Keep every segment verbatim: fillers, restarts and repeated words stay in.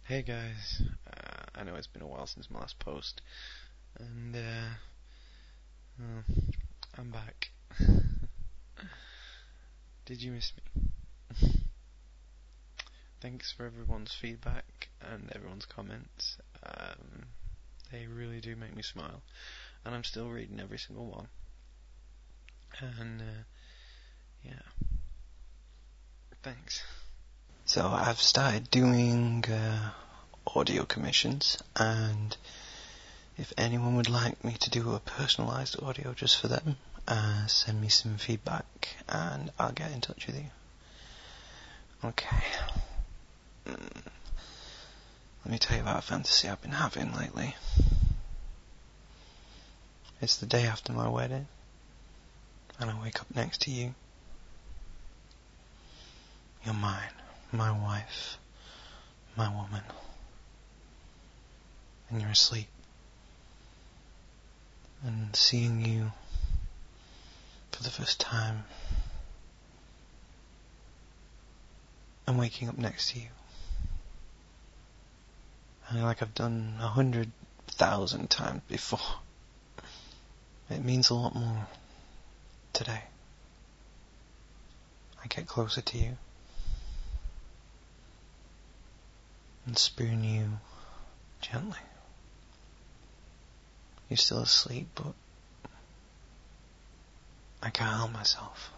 Hey guys, uh, I know it's been a while since my last post, and uh, well, I'm back. Did you miss me? Thanks for everyone's feedback and everyone's comments. Um, they really do make me smile, and I'm still reading every single one. And uh, yeah, thanks. So I've started doing uh, audio commissions, and if anyone would like me to do a personalised audio just for them, uh, send me some feedback and I'll get in touch with you. Okay. Mm. Let me tell you about a fantasy I've been having lately. It's the day after my wedding, and I wake up next to you. You're mine, my wife, my woman. And you're asleep. And seeing you for the first time and waking up next to you, and like I've done a hundred thousand times before, it means a lot more today. I get closer to you and spoon you gently. You're still asleep, but I can't help myself.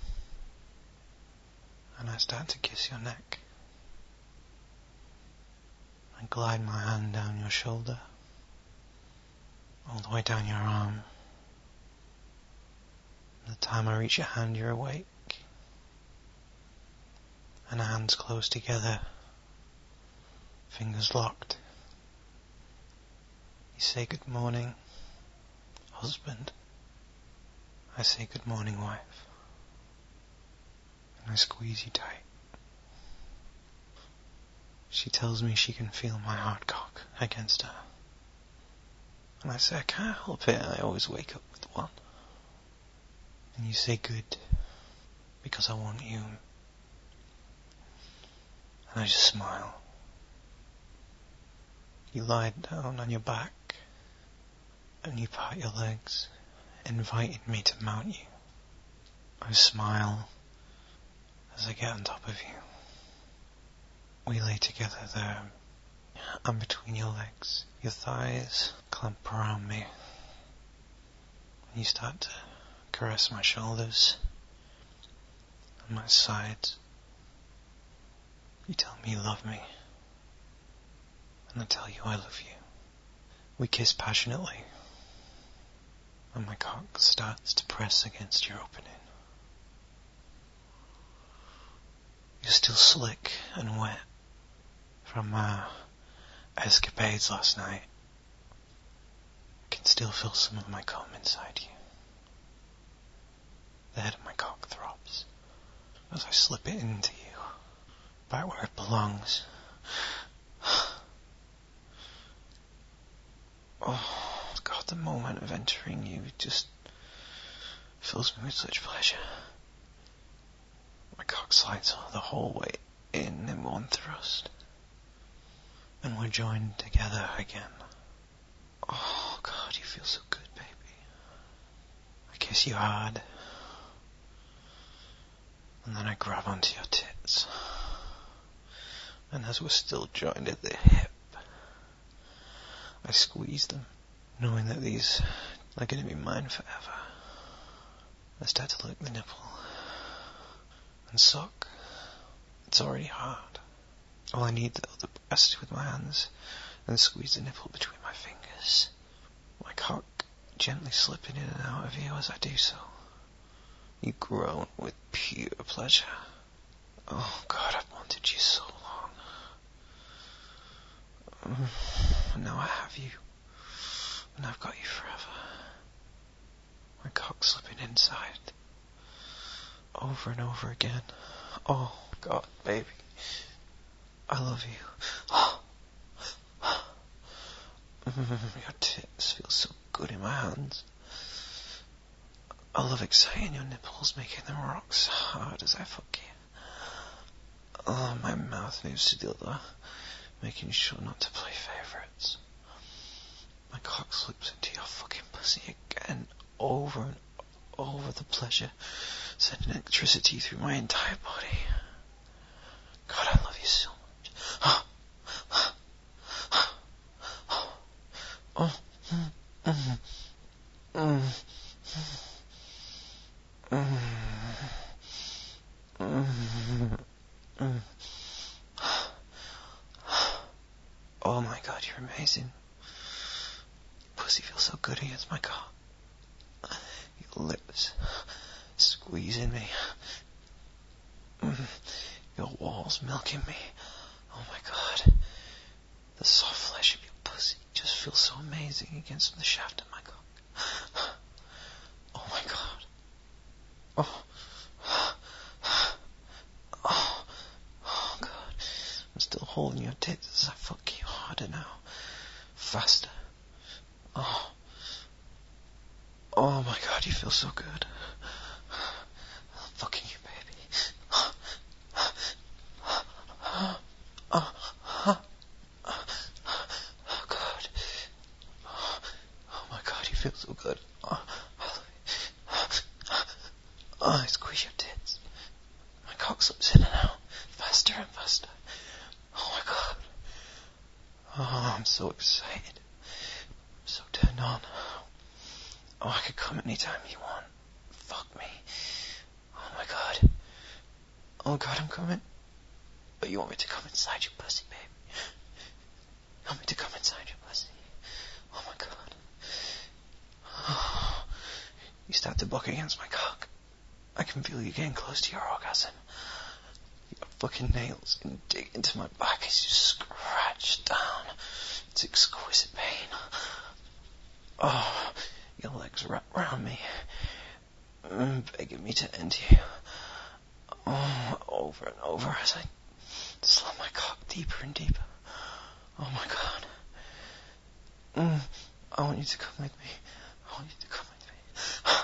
And I start to kiss your neck. I glide my hand down your shoulder, all the way down your arm. By the time I reach your hand, you're awake. And our hands close together, fingers locked. You say good morning, husband. I say good morning, wife. And I squeeze you tight. She tells me she can feel my hard cock against her. And I say I can't help it, I always wake up with one. And you say good, because I want you. And I just smile. You lie down on your back, and you part your legs, inviting me to mount you. I smile as I get on top of you. We lay together there. I'm between your legs. Your thighs clamp around me. And you start to caress my shoulders and my sides. You tell me you love me. And I tell you I love you. We kiss passionately. And my cock starts to press against your opening. You're still slick and wet from our escapades last night. I can still feel some of my cum inside you. The head of my cock throbs as I slip it into you, back where it belongs. Oh, God, the moment of entering you just fills me with such pleasure. My cock slides the whole way in in one thrust. And we're joined together again. Oh, God, you feel so good, baby. I kiss you hard. And then I grab onto your tits. And as we're still joined at the hip, I squeeze them, knowing that these are going to be mine forever. I start to lick the nipple and suck. It's already hard. All I need though, the breast with my hands, and squeeze the nipple between my fingers. My cock gently slipping in and out of you as I do so. You groan with pure pleasure. Oh God, I've wanted you so long. And now I have you. And I've got you forever. My cock slipping inside. Over and over again. Oh God, baby. I love you. Your tits feel so good in my hands. I love exciting your nipples, making them rock so hard as I fuck you. Oh, my mouth moves to the other, making sure not to play favourites. My cock slips into your fucking pussy again, over and over, the pleasure, sending electricity through my entire body. God, I love you so much. Oh, oh, mm, mm, mm, mm, mm, mm. Oh my God, you're amazing. Pussy feels so good against my cock. Your lips squeezing me. Mm. Your walls milking me. Oh my God. The soft flesh of your pussy just feels so amazing against the shaft of my cock. Oh my God. Oh. Oh. Oh God. I'm still holding your tits as I fuck you harder now. Faster. Oh. Oh my God, you feel so good. I'm fucking you, baby. Oh, oh, oh God. Oh my God, you feel so good. Oh, oh, I squeeze your tits. My cock slips in and out, faster and faster. Oh my God. Oh, I'm so excited. I'm so turned on. Oh, I could come anytime you want. Fuck me. Oh my God. Oh God, I'm coming. But you want me to come inside your pussy, baby? You want me to come inside your pussy? Oh my God. Oh, you start to buck against my cock. I can feel you getting close to your orgasm. Your fucking nails can dig into my back as you scratch down. It's exquisite pain. Oh, your legs wrap round me, begging me to end you. Oh, over and over as I slap my cock deeper and deeper. Oh my God. Mm, I want you to come with me. I want you to come with me.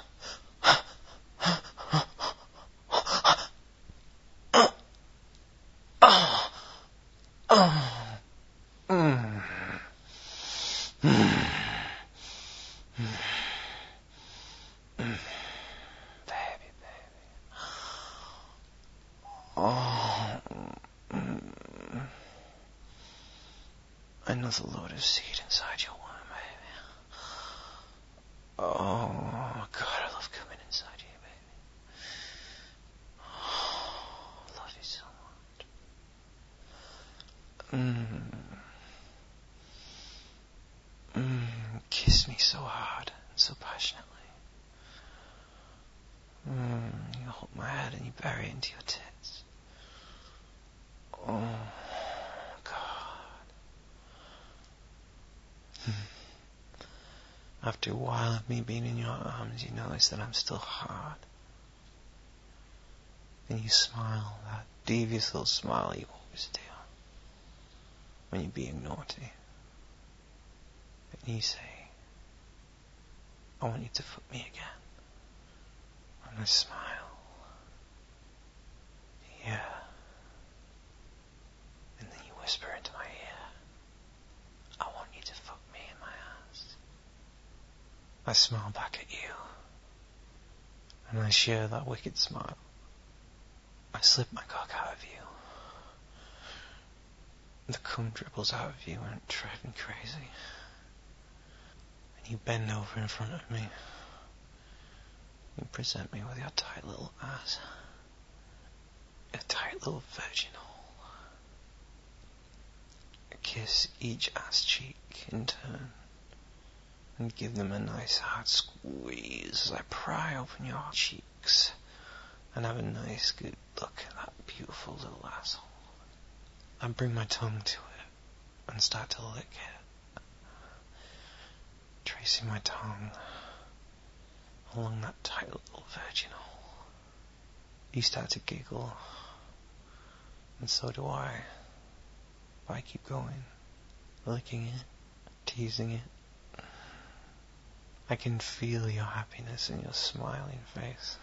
Oh, oh, mm, mm, mm, mm. Baby, baby. Oh, mm. Another load of seed inside your womb, baby. Oh, God, I love coming inside you, baby. Oh, I love you so much. Mmm. Mmm. Kiss me so hard and so passionately. Mmm. You hold my head and you bury it into your tits. Oh, God. After a while of me being in your arms, you notice that I'm still hard. And you smile, that devious little smile you always do when you're being naughty. And you say, I want you to fuck me again. And I smile. Yeah. And then you whisper into my ear, I want you to fuck me in my ass. I smile back at you. And I share that wicked smile. I slip my cock out of you. The cum dribbles out of you and it's driving me crazy. And you bend over in front of me. You present me with your tight little ass. Your tight little virgin hole. I kiss each ass cheek in turn. And give them a nice hard squeeze as I pry open your cheeks. And have a nice good look at that beautiful little asshole. I bring my tongue to it and start to lick it, tracing my tongue along that tight little virgin hole. You start to giggle, and so do I. But I keep going, licking it, teasing it. I can feel your happiness in your smiling face.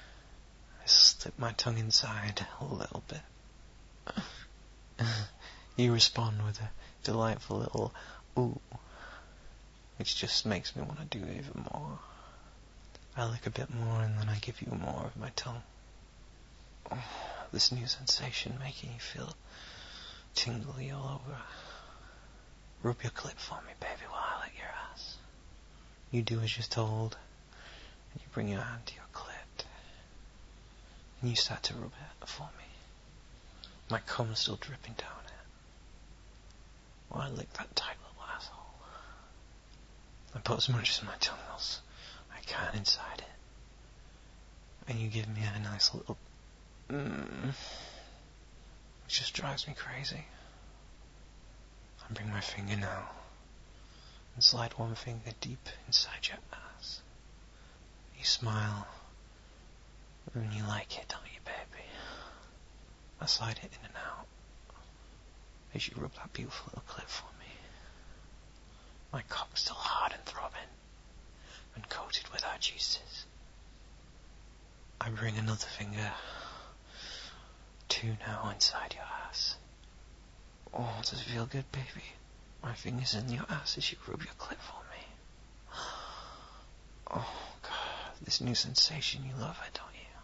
I slip my tongue inside a little bit. You respond with a delightful little ooh, which just makes me want to do even more. I lick a bit more and then I give you more of my tongue. Oh, this new sensation making you feel tingly all over. Rub your clit for me, baby, while I lick your ass. You do as you're told, and you bring your hand to your clit, and you start to rub it for me. My cum's still dripping down it. While I lick that tight little asshole. I put as much of my tongue as I can inside it. And you give me a nice little mmm, which just drives me crazy. I bring my finger now and slide one finger deep inside your ass. You smile and you like it, don't you, baby? I slide it in and out as you rub that beautiful little clit for me. My cock's still hard and throbbing and coated with our juices. I bring another finger, two now inside your ass. Oh, does it feel good, baby? My fingers in your ass as you rub your clit for me. Oh, God, this new sensation, you love it,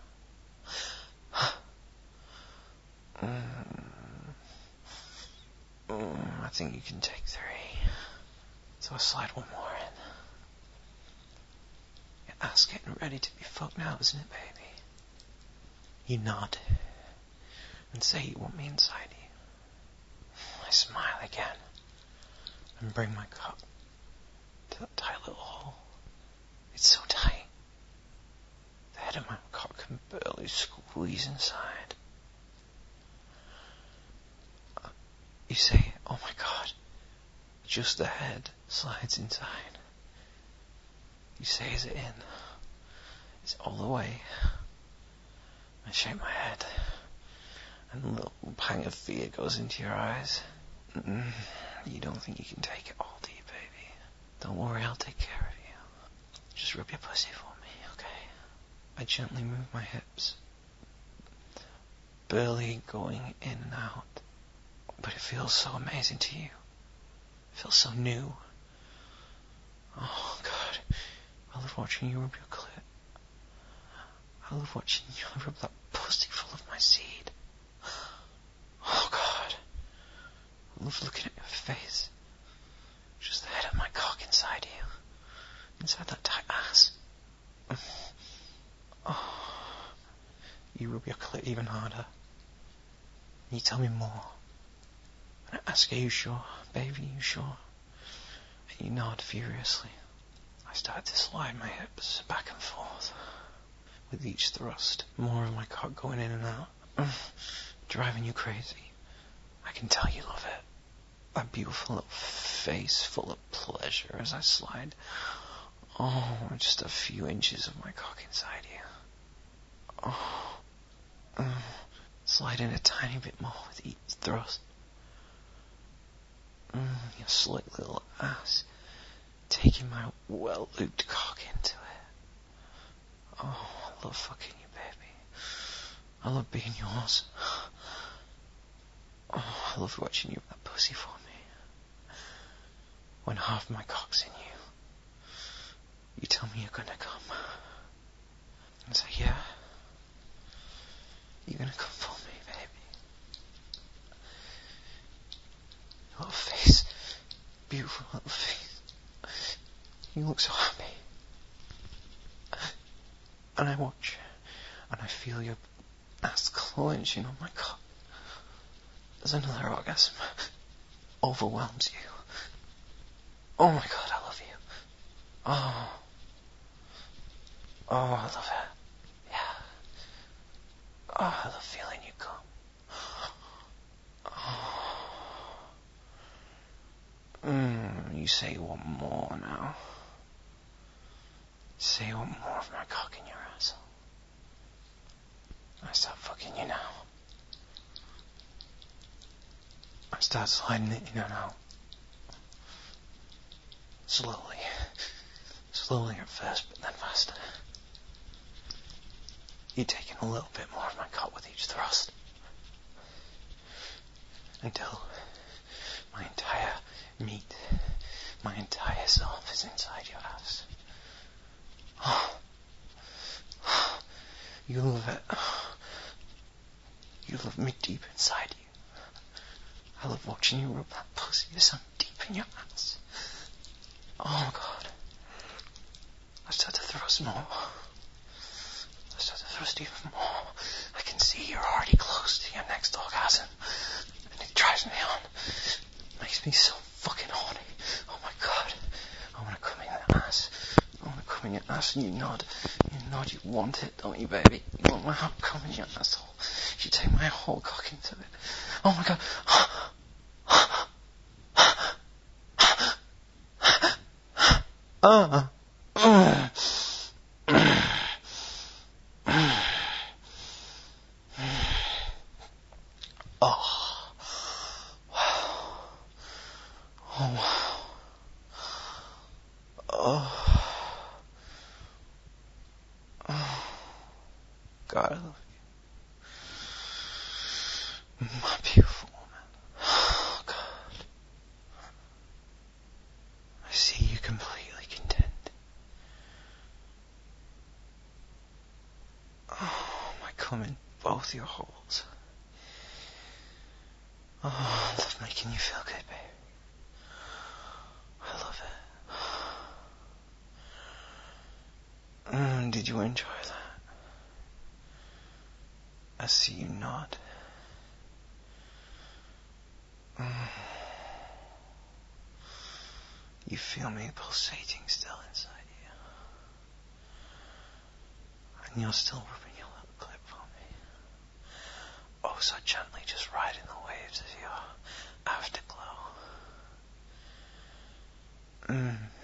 don't you? mm. Mm, I think you can take three. So I slide one more in. Your ass getting ready to be fucked now, isn't it, baby? You nod and say you want me inside you. I smile again and bring my cock to that tight little hole. It's so tight. The head of my cock can barely squeeze inside. You say, oh my God, just the head slides inside. You say, is it in? Is it all the way? I shake my head, and a little pang of fear goes into your eyes. Mm-mm. You don't think you can take it all, do you, baby? Don't worry, I'll take care of you. Just rub your pussy for me, okay? I gently move my hips, barely going in and out, but it feels so amazing to you. It feels so new. Oh, God. I love watching you rub your clit. I love watching you rub that pussy full of my seed. Oh, God. I love looking at your face. Just the head of my cock inside you. Inside that tight ass. Oh. You rub your clit even harder. You tell me more. And I ask, are you sure? Baby, you sure? And you nod furiously. I start to slide my hips back and forth. With each thrust, more of my cock going in and out. Driving you crazy. I can tell you love it. That beautiful little face full of pleasure as I slide, oh, just a few inches of my cock inside you. Oh, mm, slide in a tiny bit more with each thrust. Mm, your slick little ass taking my well-lubed cock into it. Oh, I love fucking you, baby. I love being yours. Oh, I love watching you with that pussy for me. When half my cock's in you, you tell me you're gonna come. I say, yeah. You're gonna come for me, baby. Your little face. Beautiful little face. You look so happy. And I watch, and I feel your ass clenching on my cock. As another orgasm overwhelms you. Oh my God, I love you. Oh. Oh, I love it. Yeah. Oh, I love feeling you come. Oh. Mm, you say you want more now. Say you want more of my cock in your asshole. I start fucking you now. I start sliding it in and out. Slowly. Slowly at first, but then faster. You're taking a little bit more of my cock with each thrust. Until is inside your ass. Oh. You love it. You love me deep inside you. I love watching you rub that pussy so deep in your ass. Oh my god. I start to thrust more. I start to thrust even more. I can see you're already close to your next orgasm. And it drives me on. It makes me so fucking horny. Oh my god. I want to come in that ass. I want to come in your ass and you nod. You nod, you want it, don't you, baby? You want my heart come in your asshole. You take my whole cock into it. Oh my god. Ah. Uh. Oh. Wow. Oh wow. Oh. Oh. God, I love you. My beautiful woman. Oh God. I see you completely content. Oh, my cum in both your holes. Oh, I love making you feel good, baby. I love it. Mm, did you enjoy that? I see you nod. Mm. You feel me pulsating still inside you. And you're still rubbing your little clip on me. Oh, so gently just riding the waves of your afterglow. Mm.